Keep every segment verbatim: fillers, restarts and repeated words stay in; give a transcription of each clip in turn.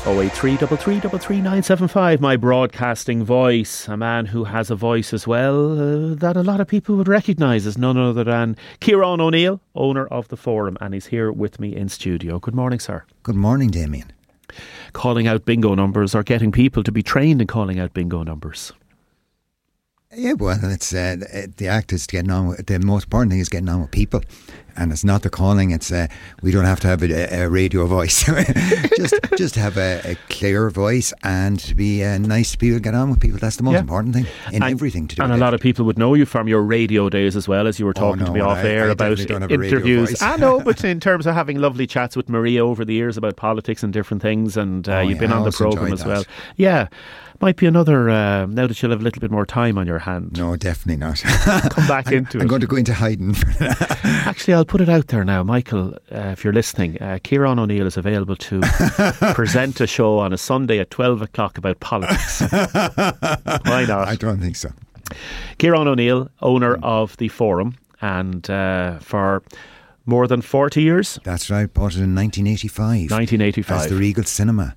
oh eight three three three three three nine seven five, my broadcasting voice. A man who has a voice as well uh, that a lot of people would recognise as none other than Ciarán O'Neill, owner of The Forum, and he's here with me in studio. Good morning, sir. Good morning, Damien. Calling out bingo numbers or getting people to be trained in calling out bingo numbers. Yeah, well, it's uh, the act is getting on with, the most important thing is getting on with people, and it's not the calling. It's uh, we don't have to have a, a radio voice, just just have a, a clear voice and to be uh, nice to people, get on with people. That's the most yeah. important thing in and, everything to do. And with a lot it. of people would know you from your radio days as well, as you were talking oh, no, to me off I, air I about interviews. I know, but in terms of having lovely chats with Maria over the years about politics and different things, and uh, oh, you've yeah, been on the programme as that. well. Yeah. Might be another, uh, now that you'll have a little bit more time on your hand. No, definitely not. Come back into I'm, it. I'm going to go into hiding. Actually, I'll put it out there now. Michael, uh, if you're listening, uh, Ciarán O'Neill is available to present a show on a Sunday at twelve o'clock about politics. Why not? I don't think so. Ciarán O'Neill, owner of The Forum, and uh, for more than forty years. That's right, bought it in nineteen eighty-five. nineteen eighty-five. As the Regal Cinema.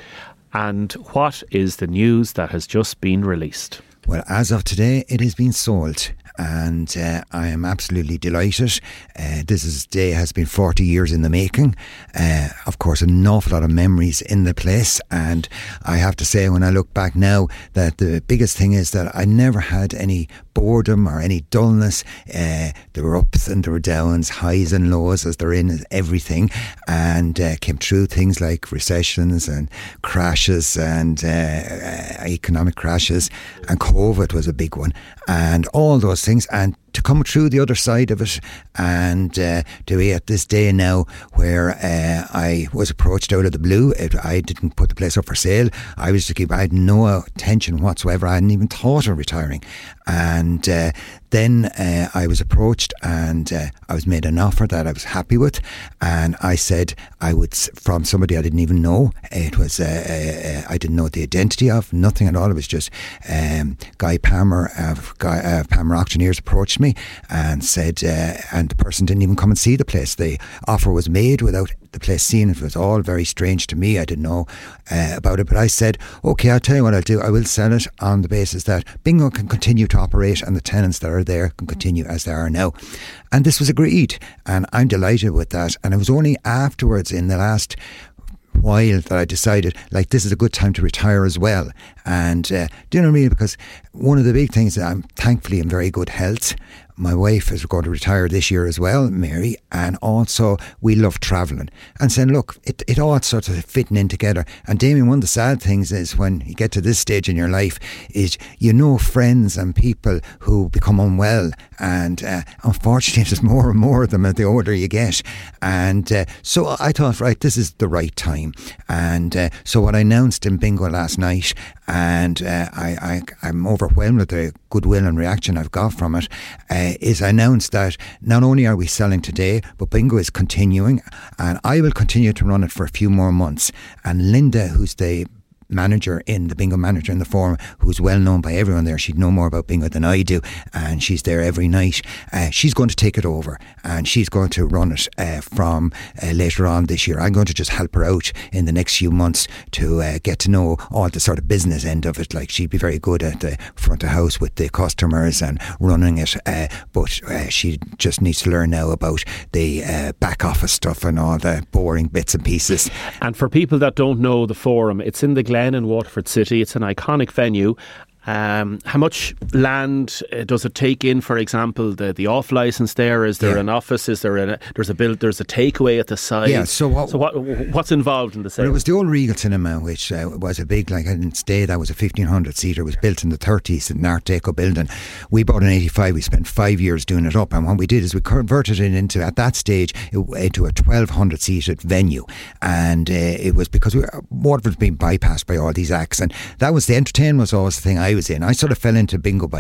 And what is the news that has just been released? Well, as of today, it has been sold, and uh, I am absolutely delighted. Uh, this is, day has been forty years in the making. Uh, of course, an awful lot of memories in the place, and I have to say, when I look back now, that the biggest thing is that I never had any boredom or any dullness. Uh, there were ups and there were downs, highs and lows, as there in everything, and uh, came through things like recessions and crashes and uh, economic crashes, and COVID was a big one, and all those things, and to come through the other side of it, and uh, to be at this day now where uh, I was approached out of the blue. It, I didn't put the place up for sale. I was to keep, I had no intention whatsoever. I hadn't even thought of retiring. And uh, then uh, I was approached, and uh, I was made an offer that I was happy with, and I said I would, from somebody I didn't even know. It was uh, uh, I didn't know the identity of, nothing at all. It was just um, Guy Palmer of Guy, uh, Palmer Auctioneers approached me and said, uh, and the person didn't even come and see the place. The offer was made without the place seen. It was all very strange to me. I didn't know uh, about it, but I said, okay, I'll tell you what I'll do. I will sell it on the basis that bingo can continue to operate and the tenants that are there can continue as they are now. And this was agreed, and I'm delighted with that. And it was only afterwards, in the last while, that I decided, like, this is a good time to retire as well. And uh, do you know what I mean? Because one of the big things that I'm thankfully in very good health. My wife is going to retire this year as well, Mary, and also we love travelling. And saying, look, it, it all sort of fitting in together. And Damien, one of the sad things is when you get to this stage in your life is you know friends and people who become unwell, and uh, unfortunately there's more and more of them as the older you get. And uh, so I thought, right, this is the right time. And uh, so what I announced in bingo last night, and uh, I, I, I'm overwhelmed with the goodwill and reaction I've got from it, uh, is I announced that not only are we selling today, but bingo is continuing, and I will continue to run it for a few more months. And Linda, who's the manager in the bingo manager in the Forum, who's well known by everyone there, she'd know more about bingo than I do, and she's there every night. Uh, she's going to take it over, and she's going to run it uh, from uh, later on this year. I'm going to just help her out in the next few months to uh, get to know all the sort of business end of it. Like, she'd be very good at the front of house with the customers and running it, uh, but uh, she just needs to learn now about the uh, back office stuff and all the boring bits and pieces. And for people that don't know the Forum, it's in the Glen in Waterford City. It's an iconic venue. Um, how much land uh, does it take in, for example, the, the off licence there? Is there yeah. an office? Is there a, there's a build, there's a takeaway at the side? Yeah, so what, so what what's involved in the sale? Well, it was the old Regal Cinema, which uh, was a big, like, I didn't stay, that was a fifteen hundred seater. It was built in the thirties, an Art Deco building. We bought in eighty-five. We spent five years doing it up, and what we did is we converted it into, at that stage, it, into a twelve hundred seated venue. And uh, it was because we were, Waterford was being bypassed by all these acts, and that was the entertainment was always the thing I was in. I sort of fell into bingo by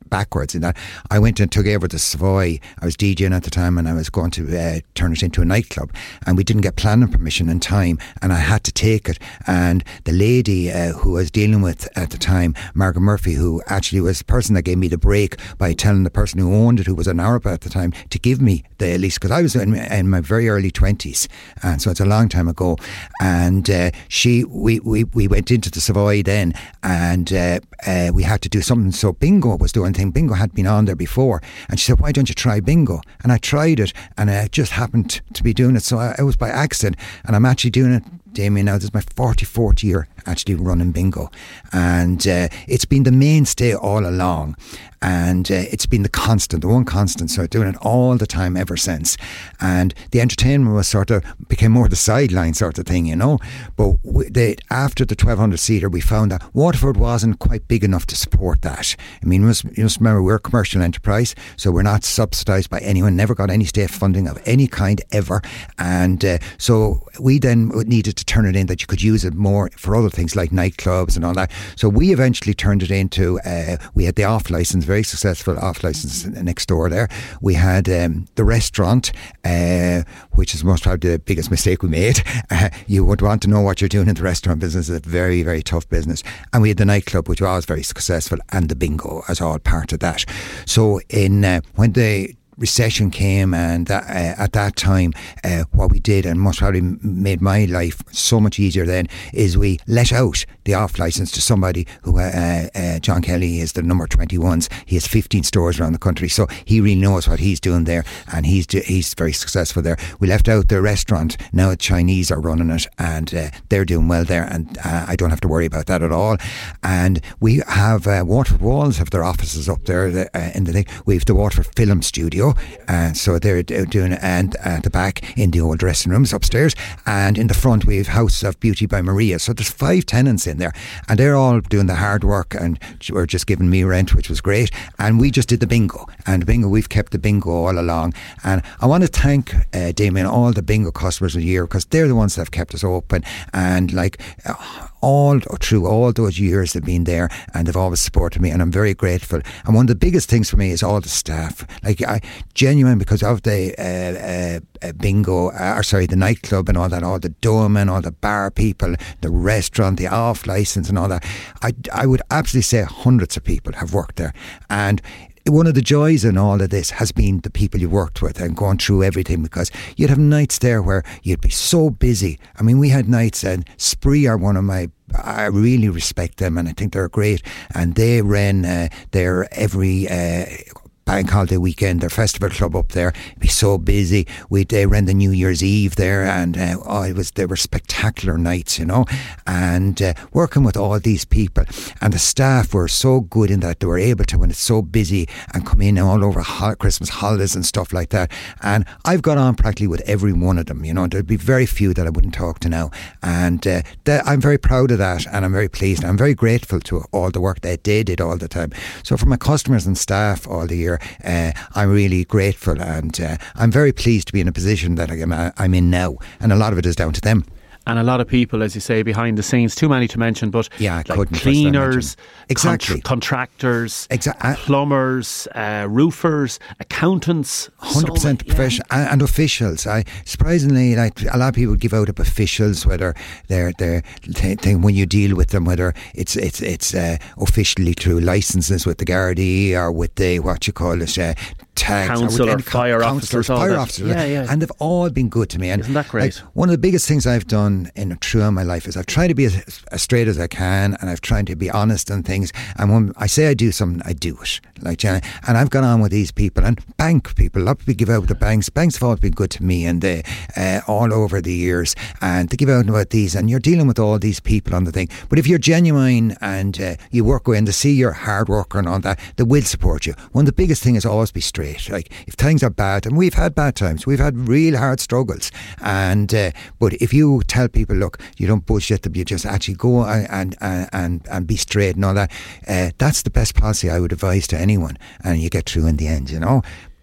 backwards in that I went and took over the Savoy. I was DJing at the time and I was going to uh, turn it into a nightclub, and we didn't get planning permission in time, and I had to take it. And the lady uh, who I was dealing with at the time, Margaret Murphy, who actually was the person that gave me the break by telling the person who owned it, who was an Arab at the time, to give me the lease, because I was in, in my very early twenties, and so it's a long time ago. And uh, she we, we, we went into the Savoy then, and uh, uh, we had to do something. So Bingo was doing thing. Bingo had been on there before, and she said, why don't you try Bingo? And I tried it, and I just happened to be doing it, so I, I was by accident, and I'm actually doing it, Damien, now this is my forty-fourth year actually running Bingo, and uh, it's been the mainstay all along, and uh, it's been the constant, the one constant, so doing it all the time ever since. And the entertainment was sort of became more the sideline sort of thing, you know. But we, the, after the twelve hundred seater, we found that Waterford wasn't quite big enough to support that. I mean, you must, you must remember, we're a commercial enterprise, so we're not subsidised by anyone, never got any state funding of any kind ever, and uh, so we then needed to turn it in that you could use it more for other things like nightclubs and all that. So we eventually turned it into, uh, we had the off licence, very successful off licence next door there. We had um, the restaurant, uh, which is most probably the biggest mistake we made. Uh, you would want to know what you're doing in the restaurant business. It's a very, very tough business. And we had the nightclub, which was very successful, and the Bingo as all part of that. So in uh, when the recession came, and that, uh, at that time uh, what we did, and most probably made my life so much easier then, is we let out the off licence to somebody who uh, uh, John Kelly is the number twenty-ones. He has fifteen stores around the country, so he really knows what he's doing there, and he's do, he's very successful there. We left out the restaurant. Now the Chinese are running it, and uh, they're doing well there, and uh, I don't have to worry about that at all. And we have uh, Waterford Walls have their offices up there uh, in the thing. We have the Waterford Film Studio, and uh, so they're doing it, and at the back in the old dressing rooms upstairs, and in the front we have House of Beauty by Maria. So there's five tenants in there, and they're all doing the hard work, and were just giving me rent, which was great. And we just did the Bingo, and Bingo, we've kept the Bingo all along. And I want to thank uh, Damien, all the Bingo customers of the year, because they're the ones that have kept us open, and like uh, all through all those years they've been there, and they've always supported me, and I'm very grateful. And one of the biggest things for me is all the staff, like I genuine, because of the uh, uh, Bingo, uh, or sorry, the nightclub and all that, all the doormen, all the bar people, the restaurant, the off licence and all that. I, I would absolutely say hundreds of people have worked there, and one of the joys in all of this has been the people you worked with and going through everything, because you'd have nights there where you'd be so busy. I mean, we had nights, and Spree are one of my, I really respect them, and I think they're great, and they ran uh, their every uh, Bank Holiday weekend, their festival club up there. It'd be so busy. We they ran the New Year's Eve there, and uh, oh, it was they were spectacular nights, you know. And uh, working with all these people, and the staff were so good in that they were able to, when it's so busy, and come in all over ho- Christmas holidays and stuff like that. And I've got on practically with every one of them. You know, there'd be very few that I wouldn't talk to now, and uh, that, I'm very proud of that, and I'm very pleased. I'm very grateful to all the work that they did all the time. So for my customers and staff all the year, Uh, I'm really grateful, and uh, I'm very pleased to be in a position that I'm, I'm in now, and a lot of it is down to them. And a lot of people, as you say, behind the scenes, too many to mention, but yeah, I like cleaners, exactly. Contr- contractors, exactly. plumbers, uh, roofers, accountants, one hundred percent so, professional, yeah. and, and officials. I surprisingly, like a lot of people give out up officials, whether they're they're th- th- when you deal with them, whether it's it's it's uh, officially through licences with the Gardaí or with the what you call it. Uh, Tags, council or, or fire officers, fire officers, yeah, yeah. and they've all been good to me. And isn't that great? Like, one of the biggest things I've done in throughout my life is I've tried to be as, as straight as I can, and I've tried to be honest on things. And when I say I do something, I do it. Like, and I've gone on with these people, and bank people. A lot of people give out the banks. Banks have always been good to me, and they uh, all over the years, and they give out about these, and you're dealing with all these people on the thing. But if you're genuine and uh, you work with, and they see you're hard worker and all that, they will support you. One of the biggest things is always be straight. Like, if things are bad, and we've had bad times, we've had real hard struggles, and uh, but if you tell people, look, you don't bullshit them, you just actually go and and and, and be straight and all that, uh, that's the best policy I would advise to anyone, and you get through in the end, you know.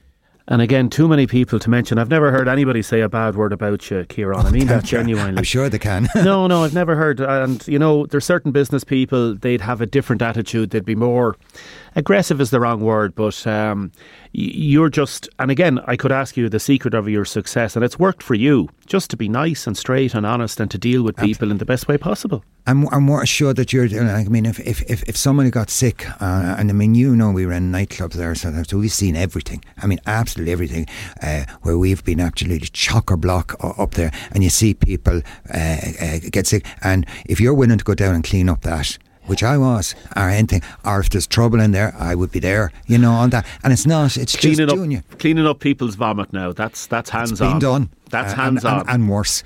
And again, too many people to mention. I've never heard anybody say a bad word about you, Ciarán. Oh, I mean that you? genuinely. I'm sure they can. no, no, I've never heard. And, you know, there's certain business people, they'd have a different attitude. They'd be more... aggressive is the wrong word, but um, you're just... And again, I could ask you the secret of your success, and it's worked for you, just to be nice and straight and honest and to deal with people in the best way possible. I'm, I'm more assured that you're... I mean, if if, if, if somebody got sick, uh, and I mean, you know, we ran nightclubs there, so, so we've seen everything. I mean, absolutely everything, uh, where we've been absolutely chock-a-block up there, and you see people uh, uh, get sick, and if you're willing to go down and clean up that, which I was, or anything, or if there's trouble in there, I would be there, you know, on that. And it's not, it's cleaning just up, doing you. Cleaning up people's vomit now, that's that's hands it's on. It's been done. That's uh, hands and, on. And, and worse.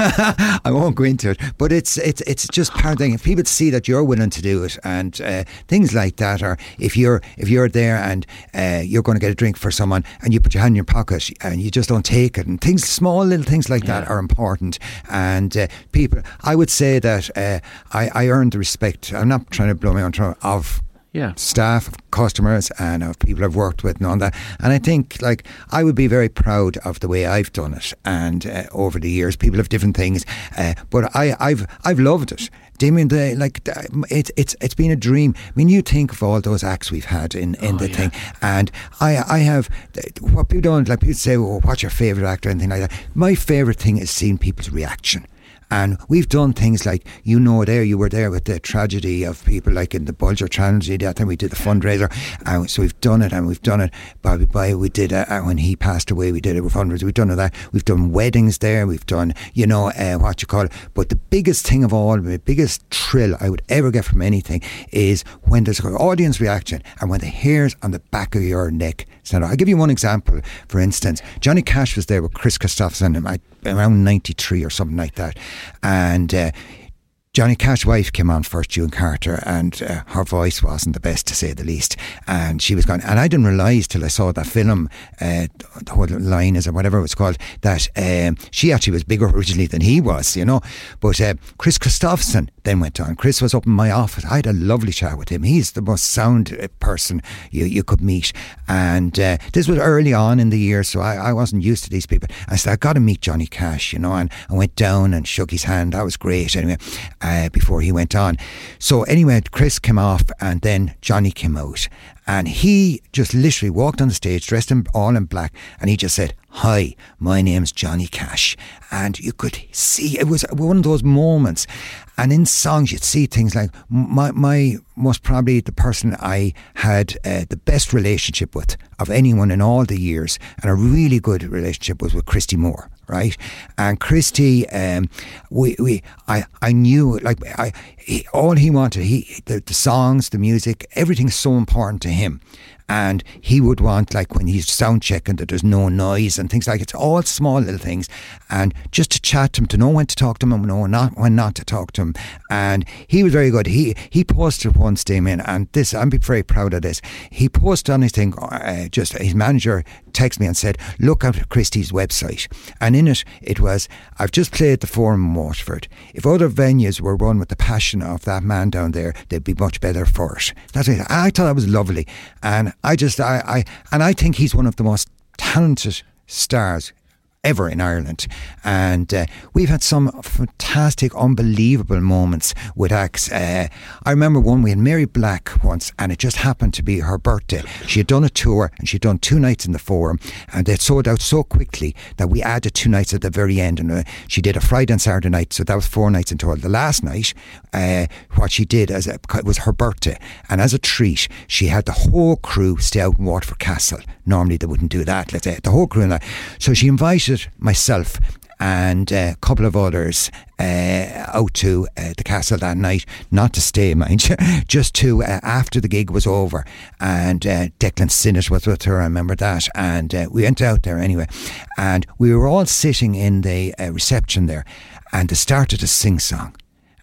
I won't go into it. But it's it's it's just part of the thing. If people see that you're willing to do it and uh, things like that, or if you're if you're there and uh, you're going to get a drink for someone and you put your hand in your pocket and you just don't take it, and things, small little things like yeah. that are important. And uh, people, I would say that uh, I, I earned the respect. I'm not trying to blow my own trumpet, of Yeah. staff, of customers, and of people I've worked with and all that. And I think, like, I would be very proud of the way I've done it. And uh, over the years, people have different things, uh, but I, I've I've loved it. Damien, the, like, it's it's it's been a dream. I mean, you think of all those acts we've had in, in oh, the yeah. thing, and I I have what people don't like. People say, "Oh, what's your favourite actor?" or anything like that. My favourite thing is seeing people's reaction. And we've done things like, you know, there you were there with the tragedy of people, like in the Bulger tragedy, that time we did the fundraiser. And so we've done it, and we've done it. Bobby Boy, we did it uh, when he passed away. We did it with fundraiser. We've done it that. We've done weddings there. We've done, you know, uh, what you call it. But the biggest thing of all, the biggest thrill I would ever get from anything is when there's an audience reaction and when the hairs on the back of your neck stand up. I'll give you one example. For instance, Johnny Cash was there with Chris Christopherson around ninety-three or something like that. And uh, Johnny Cash's wife came on first, June Carter, and uh, her voice wasn't the best, to say the least. And she was gone. And I didn't realise till I saw that film, uh, the whole line is or whatever it was called, that um, she actually was bigger originally than he was, you know. But uh, Chris Christopherson then went on. Chris was up in my office. I had a lovely chat with him. He's the most sound person you, you could meet. And uh, this was early on in the year, so I, I wasn't used to these people. I said, I got to meet Johnny Cash, you know. And I went down and shook his hand. That was great, anyway. Uh, before he went on. So anyway, Chris came off and then Johnny came out, and he just literally walked on the stage dressed in all in black, and he just said, "Hi, my name's Johnny Cash." And you could see it was one of those moments. And in songs you'd see things like my, my most probably the person I had uh, the best relationship with of anyone in all the years, and a really good relationship, was with Christy Moore. Right, and Christy, um, we, we, I, I knew, like, I, he, all he wanted, he, the, the songs, the music, everything's so important to him. And he would want, like, when he's sound checking, that there's no noise and things like it. It's all small little things. And just to chat to him, to know when to talk to him and know not, when not to talk to him. And he was very good. He he posted once, Damien, and this, I'm very proud of this. He posted on his thing, uh, just his manager texted me and said, look at Christie's website. And in it, it was, I've just played the Forum in Waterford. If other venues were run with the passion of that man down there, they'd be much better for it. That's what I thought that was lovely. And I just, I, I, and I think he's one of the most talented stars ever in Ireland. And uh, we've had some fantastic, unbelievable moments with acts. Uh, I remember one, we had Mary Black once, and it just happened to be her birthday. She had done a tour, and she'd done two nights in the Forum, and they'd sold out so quickly that we added two nights at the very end. And uh, she did a Friday and Saturday night, so that was four nights in total. The last night, uh, what she did as a, it was her birthday, and as a treat, she had the whole crew stay out in Waterford Castle. Normally they wouldn't do that, let's say, the whole crew and that. So she invited myself and a couple of others uh, out to uh, the castle that night, not to stay, mind you, just to, uh, after the gig was over. And uh, Declan Sinnott was with her, I remember that. And uh, we went out there anyway. And we were all sitting in the uh, reception there, and they started to sing song.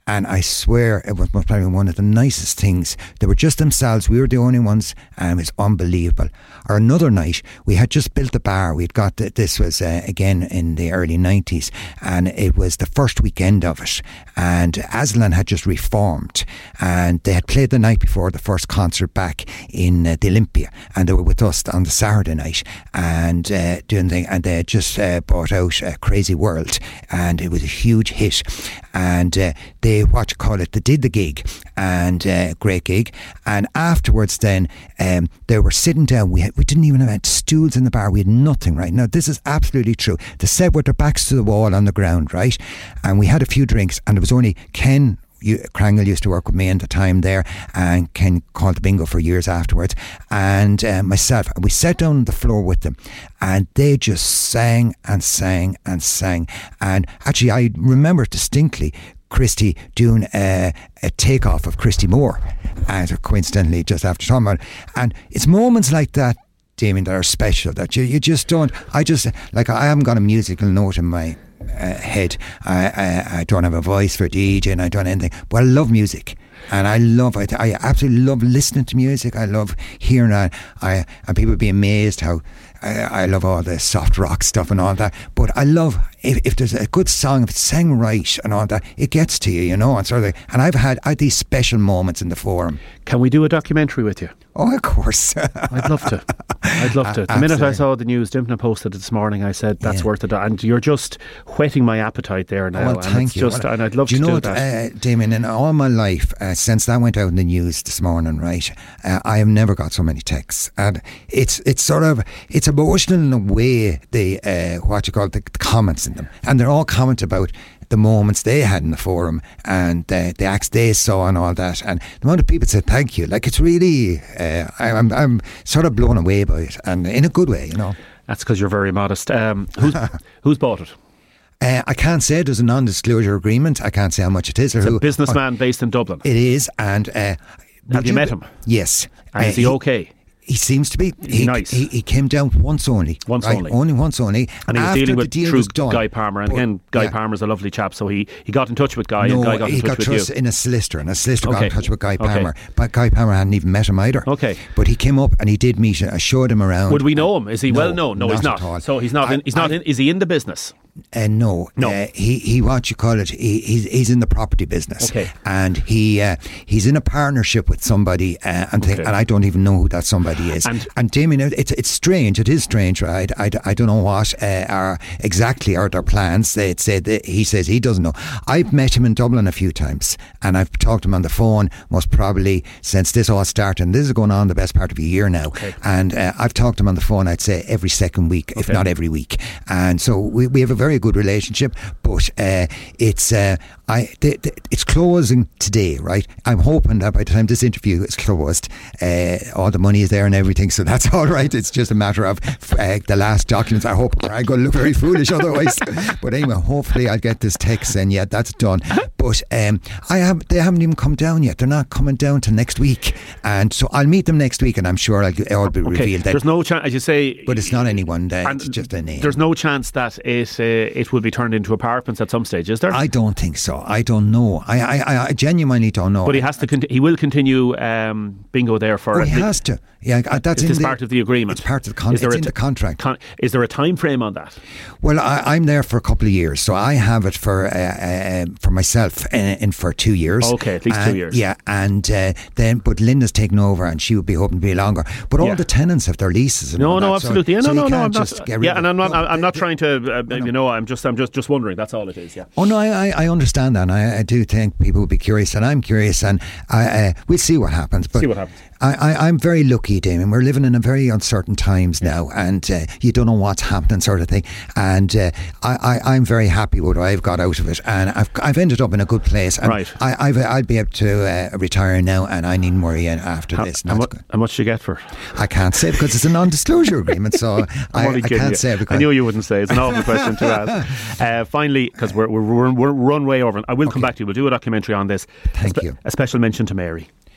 and I swear it was probably one of the nicest things. They were just themselves. We were the only ones, and it was unbelievable. Or another night, we had just built the bar. We'd got the, this was uh, again in the early nineties, and it was the first weekend of it. And Aslan had just reformed, and they had played the night before the first concert back in uh, the Olympia, and they were with us on the Saturday night, and uh, doing the, and they had just uh, brought out uh, Crazy World, and it was a huge hit. And uh, they, what you call it, they did the gig, and uh, great gig. And afterwards, then um, they were sitting down. We had, we didn't even have stools in the bar. We had nothing. Right now, this is absolutely true. They sat with their backs to the wall on the ground, right? And we had a few drinks, and there was only Ken. You, Krangle used to work with me at the time there, and Ken called the bingo for years afterwards, and uh, myself, and we sat down on the floor with them, and they just sang and sang and sang. And actually I remember distinctly Christy doing a, a takeoff of Christy Moore, and coincidentally just after talking about it. And it's moments like that, Damien, that are special, that you, you just don't, I just, like I haven't got a musical note in my Uh, head. I, I I don't have a voice for DJing. I don't anything, but I love music, and I love I, I absolutely love listening to music. I love hearing it. I and people be amazed how I, I love all the soft rock stuff and all that. But I love if, if there's a good song, if it's sang right and all that, it gets to you, you know. And sort of, and I've had I had these special moments in the Forum. Can we do a documentary with you? Oh, of course. I'd love to. I'd love to. The Absolutely. minute I saw the news, Dimpna posted it this morning, I said, that's Yeah. worth it. And you're just whetting my appetite there now. Well, and thank it's you. Just, Well, and I'd love do to you know do what, that. Uh, Damien, in all my life, uh, since that went out in the news this morning, right, uh, I have never got so many texts. And it's it's sort of, it's emotional in a way, the, uh, what you call it, the, the comments in them. And they're all comments about the moments they had in the Forum, and the, the acts they saw and all that, and the amount of people said thank you. Like, it's really, uh, I, I'm I'm sort of blown away by it, and in a good way, you know. That's because you're very modest. Um, who's, who's bought it? Uh, I can't say. There's a non-disclosure agreement. I can't say how much it is. Or It's who, a businessman based in Dublin. It is, and uh, have you met him? Yes. And uh, is he okay? He seems to be. He, nice. He, he came down once only. Once right? only. Only once only. And he was After dealing the with deal through was done, Guy Palmer. And but, again, Guy yeah. Palmer's a lovely chap, so he, he got in touch with Guy, No, and Guy got he in touch got with trust you. in a solicitor, and a solicitor got Okay. in touch with Guy Okay. Palmer. But Guy Palmer hadn't even met him either. Okay. But he came up and he did meet. I showed him around. Would we know him? Is he No, well known? No, he's not not. at all. So he's not. I- in, he's not. I- in, is he in the business? Uh, no, No. Uh, he he what you call it? He, he's he's in the property business. Okay. And he uh, he's in a partnership with somebody, uh, and Okay. think, and I don't even know who that somebody is. And- And, Damien, it's it's strange. It is strange, right? I, I don't know what uh, are exactly are their plans. They said that he says he doesn't know. I've met him in Dublin a few times, and I've talked to him on the phone. Most probably since this all started. And this is going on the best part of a year now. Okay. And uh, I've talked to him on the phone. I'd say every second week, if Okay. not every week. And so we we have a very good relationship. But uh, it's uh, I th- th- it's closing today, right? I'm hoping that by the time this interview is closed, uh, all the money is there and everything, so that's all right. It's just a matter of uh, the last documents. I hope I'm going to look very foolish otherwise. But anyway, hopefully I'll get this text and yeah, that's done. But um, I have they haven't even come down yet. They're not coming down till next week, and so I'll meet them next week, and I'm sure I'll all be Okay. revealed then. There's no chance, as you say. But it's not anyone. Uh, and it's just a name. There's no chance that it uh, it will be turned into apartments at some stage, is there? I don't think so. I don't know. I I, I genuinely don't know. but he has to. Conti- he will continue um, bingo there for. Oh, at he le- has to. Yeah, uh, that's Is in this the, part of the agreement? It's part of the con- Is there it's a in t- the contract. Con- is there a time frame on that? Well, I, I'm there for a couple of years, so I have it for uh, uh, for myself in, in for two years. Okay, at least two And- years. Yeah, and uh, then but Linda's taken over, and she would be hoping to be longer. But all Yeah. the tenants have their leases. And No, all no, that, so- absolutely. Yeah, so no, you no, no. can't I'm just not. get rid Yeah, of and it. I'm not. No, I'm not they- trying to. Uh, you know, I'm just. I'm just. Just wondering. That's all it is. Yeah. Oh no, I, I, I understand that. And I, I do think people will be curious, and I'm curious, and I, uh, we'll see what happens. But See what happens. I, I, I'm very lucky, Damien. We're living in a very uncertain times now, and uh, you don't know what's happening, sort of thing. And uh, I, I, I'm very happy with what I've got out of it, and I've, I've ended up in a good place. And Right. I, I've, I'll be able to uh, retire now, and I needn't worry after How, this. how, Not mu- how much do you get for? it? I can't say because it's a non-disclosure agreement, so I, only I kidding can't you. say because I knew you wouldn't say. It's an awful question to ask. Uh, finally, because we're, we're, we're, we're run way over. I will come back to you. We'll do a documentary on this. Thank a spe- you. A special mention to Mary.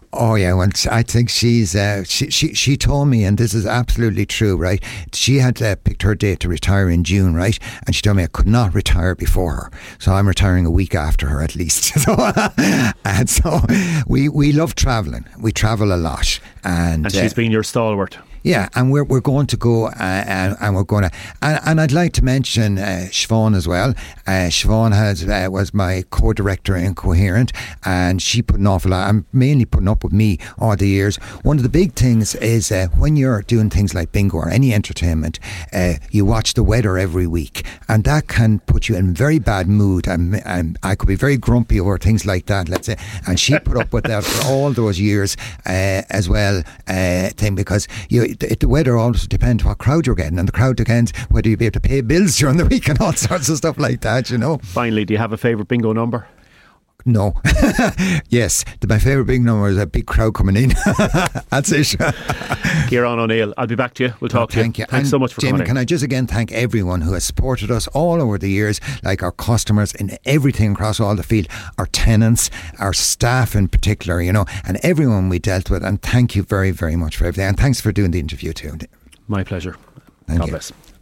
Oh yeah, well, I think she's uh, she, she she told me, and this is absolutely true, right? She had uh, picked her date to retire in June, right? And she told me I could not retire before her, so I'm retiring a week after her at least. so, and so we we love travelling. We travel a lot, and, and she's uh, been your stalwart. Yeah, and we're we're going to go uh, and, and we're going to and, and I'd like to mention uh, Siobhan as well. Uh, Siobhan has uh, was my co-director in Coherent, and she put an awful lot. I'm mainly putting up with me all the years. One of the big things is uh, when you're doing things like bingo or any entertainment, uh, you watch the weather every week, and that can put you in very bad mood. And, and I could be very grumpy over things like that. Let's say, and she put up with that for all those years uh, as well. Uh, thing because you. It, the weather also depends what crowd you're getting, and the crowd depends whether you'll be able to pay bills during the week and all sorts of stuff like that, you know. Finally, do you have a favourite bingo number? No. Yes, the, my favourite big number is a big crowd coming in. That's it. Kieran O'Neill, I'll be back to you. We'll talk oh, thank to you. you. Thanks and so much for Jamie, coming in. Can I just again thank everyone who has supported us all over the years, like our customers in everything across all the field, our tenants, our staff in particular, you know, and everyone we dealt with. And thank you very, very much for everything. And thanks for doing the interview too. My pleasure. Thank God you. bless.